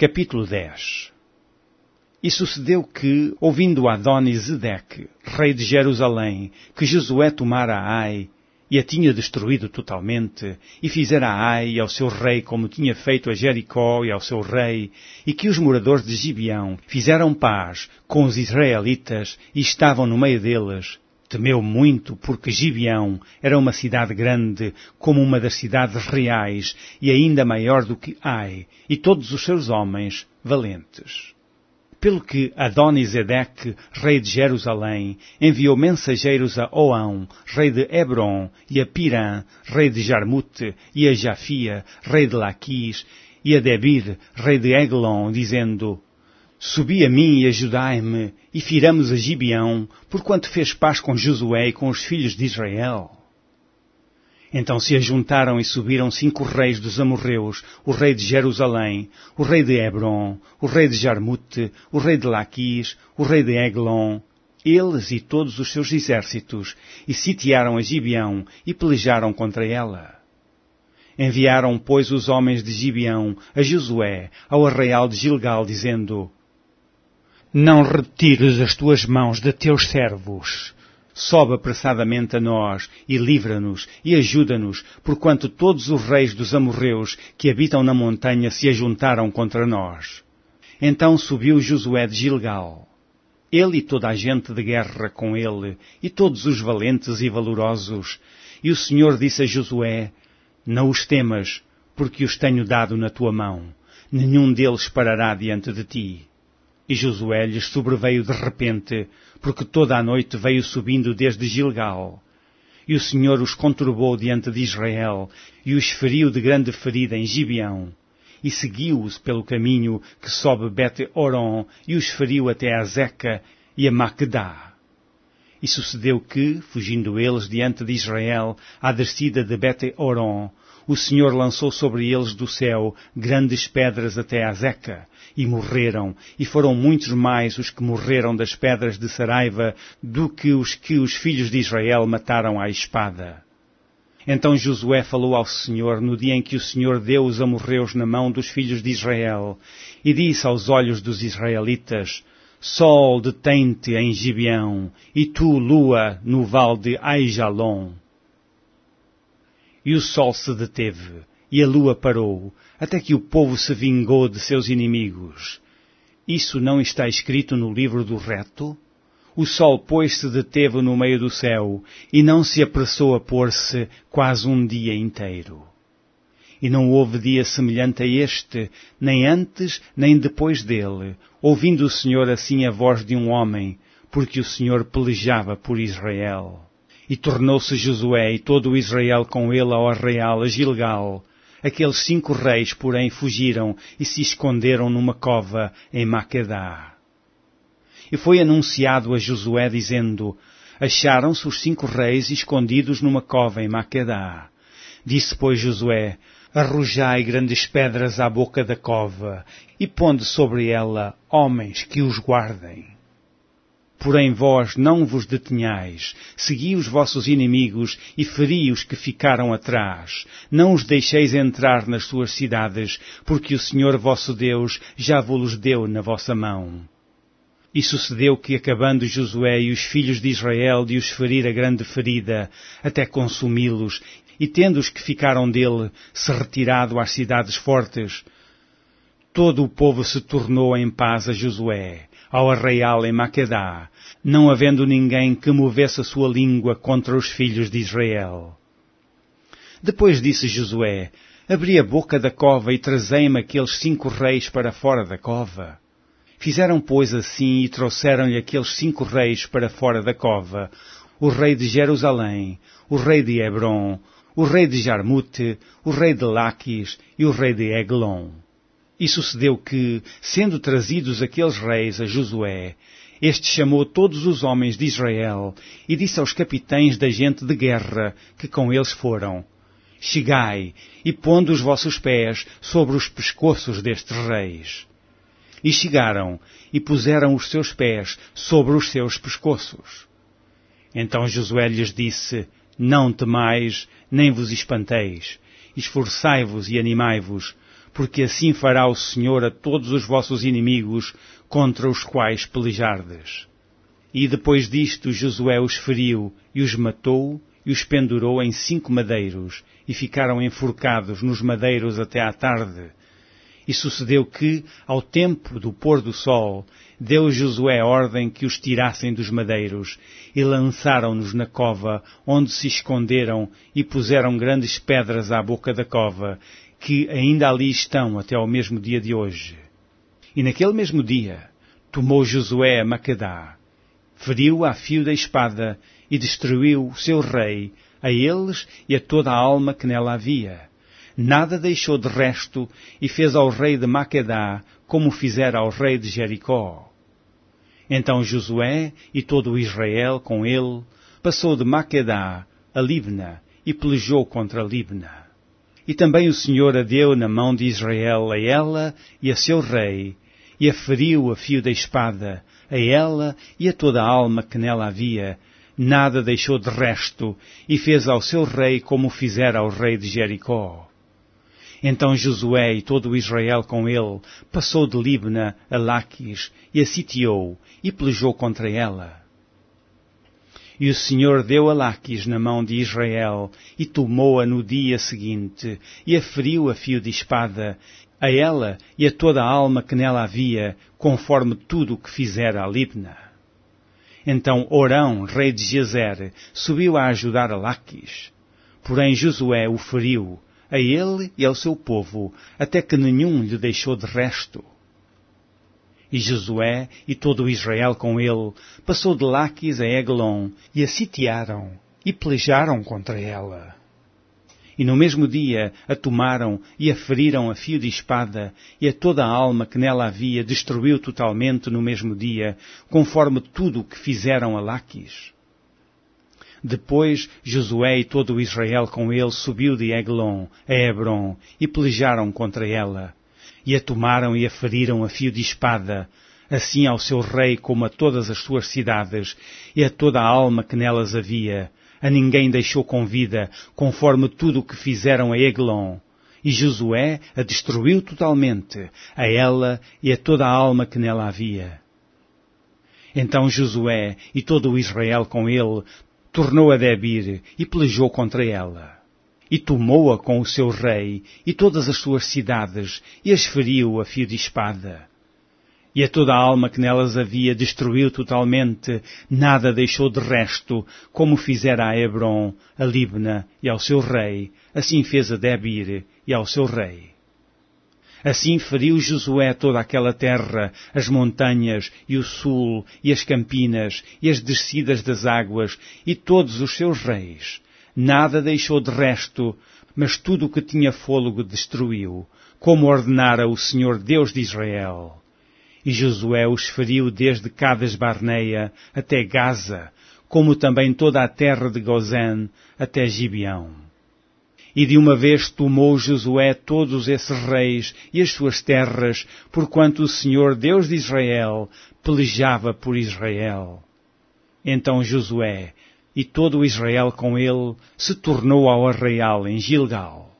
Capítulo 10. E sucedeu que, ouvindo Adoni-Zedeque, rei de Jerusalém, que Josué tomara Ai, e a tinha destruído totalmente, e fizera a Ai e ao seu rei como tinha feito a Jericó e ao seu rei, e que os moradores de Gibeão fizeram paz com os israelitas e estavam no meio deles, temeu muito, porque Gibeão era uma cidade grande, como uma das cidades reais, e ainda maior do que Ai, e todos os seus homens valentes. Pelo que Adoni-Zedeque, rei de Jerusalém, enviou mensageiros a Oão, rei de Hebron, e a Pirã, rei de Jarmute, e a Jafia, rei de Laquis, e a Debir, rei de Eglon, dizendo: Subi a mim e ajudai-me, e firamos a Gibeão, porquanto fez paz com Josué e com os filhos de Israel. Então se ajuntaram e subiram 5 reis dos amorreus, o rei de Jerusalém, o rei de Hebron, o rei de Jarmute, o rei de Laquis, o rei de Eglon, eles e todos os seus exércitos, e sitiaram a Gibeão e pelejaram contra ela. Enviaram, pois, os homens de Gibeão a Josué, ao arraial de Gilgal, dizendo: Não retires as tuas mãos de teus servos. Sobe apressadamente a nós, e livra-nos, e ajuda-nos, porquanto todos os reis dos amorreus que habitam na montanha se ajuntaram contra nós. Então subiu Josué de Gilgal, ele e toda a gente de guerra com ele, e todos os valentes e valorosos. E o Senhor disse a Josué: Não os temas, porque os tenho dado na tua mão. Nenhum deles parará diante de ti. E Josué lhes sobreveio de repente, porque toda a noite veio subindo desde Gilgal. E o Senhor os conturbou diante de Israel, e os feriu de grande ferida em Gibeão. E seguiu-os pelo caminho que sobe Bet-Horon, e os feriu até a Zeca e a Maquedá. E sucedeu que, fugindo eles diante de Israel, à descida de Bet-Horon, o Senhor lançou sobre eles do céu grandes pedras até a Zeca, e morreram, e foram muitos mais os que morreram das pedras de Saraiva do que os filhos de Israel mataram à espada. Então Josué falou ao Senhor no dia em que o Senhor deu os amorreus na mão dos filhos de Israel, e disse aos olhos dos israelitas: Sol, detém-te em Gibeão, e tu, lua, no vale de Aijalon. E o sol se deteve, e a lua parou, até que o povo se vingou de seus inimigos. Isso não está escrito no livro do reto? O sol, pois, se deteve no meio do céu, e não se apressou a pôr-se quase um dia inteiro. E não houve dia semelhante a este, nem antes, nem depois dele, ouvindo o Senhor assim a voz de um homem, porque o Senhor pelejava por Israel. E tornou-se Josué e todo o Israel com ele ao arraial a Gilgal. Aqueles 5 reis, porém, fugiram e se esconderam numa cova em Maquedá. E foi anunciado a Josué, dizendo: Acharam-se os 5 reis escondidos numa cova em Maquedá. Disse, pois, Josué: Arrojai grandes pedras à boca da cova, e ponde sobre ela homens que os guardem. Porém vós não vos detenhais, segui os vossos inimigos e feri os que ficaram atrás. Não os deixeis entrar nas suas cidades, porque o Senhor vosso Deus já vos deu na vossa mão. E sucedeu que, acabando Josué e os filhos de Israel de os ferir a grande ferida, até consumi-los, e tendo os que ficaram dele se retirado às cidades fortes, todo o povo se tornou em paz a Josué, ao arraial em Maquedá, não havendo ninguém que movesse a sua língua contra os filhos de Israel. Depois disse Josué: Abri a boca da cova e trazei-me aqueles 5 reis para fora da cova. Fizeram, pois, assim, e trouxeram-lhe aqueles 5 reis para fora da cova: o rei de Jerusalém, o rei de Hebron, o rei de Jarmute, o rei de Laquis e o rei de Eglon. E sucedeu que, sendo trazidos aqueles reis a Josué, este chamou todos os homens de Israel e disse aos capitães da gente de guerra que com eles foram: Chegai e pondo os vossos pés sobre os pescoços destes reis. E chegaram e puseram os seus pés sobre os seus pescoços. Então Josué lhes disse: Não temais, nem vos espanteis. Esforçai-vos e animai-vos, porque assim fará o Senhor a todos os vossos inimigos contra os quais pelejardes. E depois disto Josué os feriu e os matou e os pendurou em 5 madeiros, e ficaram enforcados nos madeiros até à tarde. E sucedeu que, ao tempo do pôr do sol, deu Josué ordem que os tirassem dos madeiros, e lançaram-nos na cova, onde se esconderam, e puseram grandes pedras à boca da cova, que ainda ali estão até ao mesmo dia de hoje. E naquele mesmo dia, tomou Josué a Maquedá, feriu a fio da espada, e destruiu o seu rei, a eles e a toda a alma que nela havia. Nada deixou de resto, e fez ao rei de Maquedá como fizera ao rei de Jericó. Então Josué e todo o Israel com ele passou de Maquedá a Libna e pelejou contra Libna. E também o Senhor a deu na mão de Israel a ela e a seu rei, e a feriu a fio da espada, a ela e a toda a alma que nela havia. Nada deixou de resto, e fez ao seu rei como fizera ao rei de Jericó. Então Josué e todo o Israel com ele passou de Libna a Laquis e a sitiou e pelejou contra ela. E o Senhor deu a Laquis na mão de Israel e tomou-a no dia seguinte e a feriu a fio de espada, a ela e a toda a alma que nela havia, conforme tudo o que fizera a Libna. Então Orão, rei de Gezer, subiu a ajudar a Laquis. Porém Josué o feriu, a ele e ao seu povo, até que nenhum lhe deixou de resto. E Josué e todo o Israel com ele passou de Laquis a Eglon, e a sitiaram, e pelejaram contra ela. E no mesmo dia a tomaram e a feriram a fio de espada, e a toda a alma que nela havia destruiu totalmente no mesmo dia, conforme tudo o que fizeram a Laquis. Depois Josué e todo o Israel com ele subiu de Eglon a Hebron, e pelejaram contra ela, e a tomaram e a feriram a fio de espada, assim ao seu rei como a todas as suas cidades, e a toda a alma que nelas havia. A ninguém deixou com vida, conforme tudo o que fizeram a Eglon. E Josué a destruiu totalmente, a ela e a toda a alma que nela havia. Então Josué e todo o Israel com ele tornou a Debir e pelejou contra ela. E tomou-a com o seu rei e todas as suas cidades, e as feriu a fio de espada. E a toda a alma que nelas havia destruiu totalmente, nada deixou de resto, como fizera a Hebron, a Libna e ao seu rei, assim fez a Debir e ao seu rei. Assim feriu Josué toda aquela terra, as montanhas, e o sul, e as campinas, e as descidas das águas, e todos os seus reis. Nada deixou de resto, mas tudo o que tinha fôlego destruiu, como ordenara o Senhor Deus de Israel. E Josué os feriu desde Cades Barneia até Gaza, como também toda a terra de Gozém até Gibeão. E de uma vez tomou Josué todos esses reis e as suas terras, porquanto o Senhor Deus de Israel pelejava por Israel. Então Josué e todo o Israel com ele se tornou ao arraial em Gilgal.